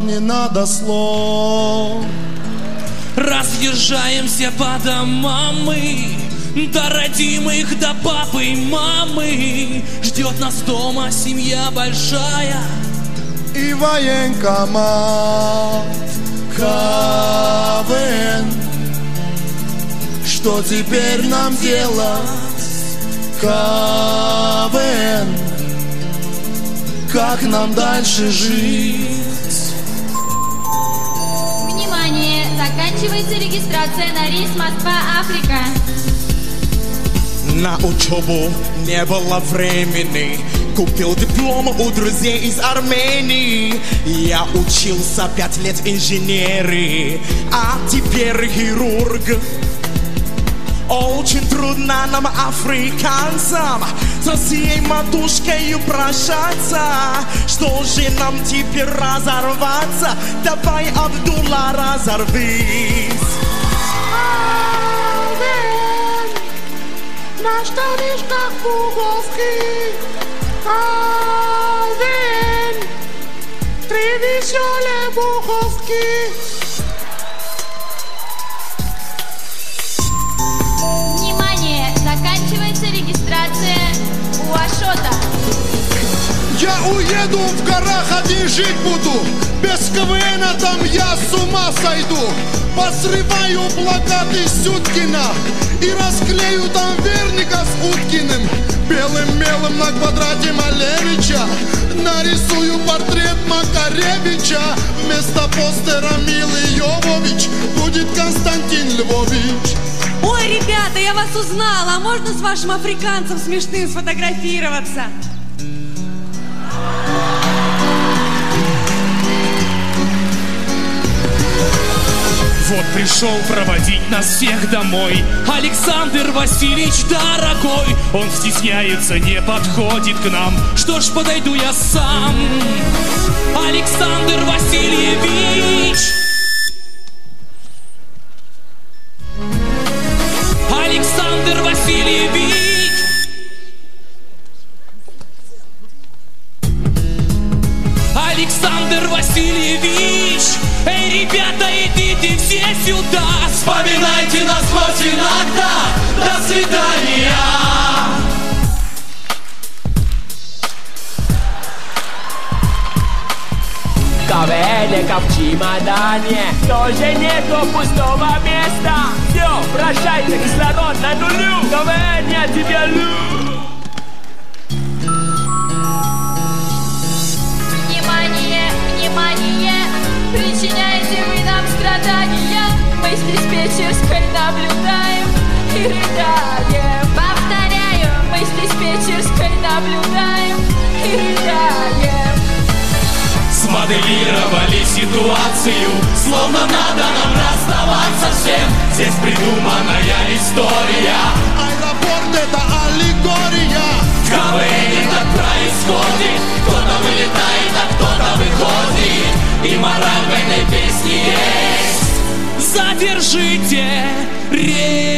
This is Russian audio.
не надо слов. Разъезжаемся по домам мы, до родимых, до папы и мамы. Ждет нас дома семья большая и военкомат. КВН, что теперь нам делать? КВН, как нам дальше жить? Внимание! Заканчивается регистрация на рейс Москва-Африка. На учебу не было времени. Купил диплом у друзей из Армении. Я учился 5 лет инженерии, а теперь хирург. Очень трудно нам, африканцам, со всей матушкой прощаться. Что же нам теперь разорваться? Давай, Абдулла, разорвись. На штанишках пуговки. КВН, 3 веселые буховки. Внимание! Заканчивается регистрация у Ашота. Я уеду в горах, один жить буду. Без КВНа там я с ума сойду. Посрываю плакаты Сюткина и расклею там Верника с Уткиным. Белым мелом на квадрате Малевича нарисую портрет Макаревича. Вместо постера Милы Йовович будет Константин Львович. Ой, ребята, я вас узнала. А можно с вашим африканцем смешным сфотографироваться? Вот пришел проводить нас всех домой Александр Васильевич дорогой. Он стесняется, не подходит к нам. Что ж, подойду я сам. Александр Васильевич, Александр Васильевич, Александр Васильевич. Эй, ребята, идите все сюда. Вспоминайте нас хоть иногда. До свидания. КВН, как в чемодане, тоже нету пустого места. Все, прощайте, кислород на нулю. КВН, я тебя люблю. Внимание! Внимание! Причиняете вы нам страдания. Мы с диспетчерской наблюдаем и рыдаем. Повторяю, мы с диспетчерской наблюдаем и рыдаем. Смоделировали ситуацию, словно надо нам расставаться всем. Здесь придуманная история. Аэропорт — это аллегория. В КВН так происходит. Кто-то вылетает, а кто-то выходит. И мораль в этой песне есть. Задержите рейс.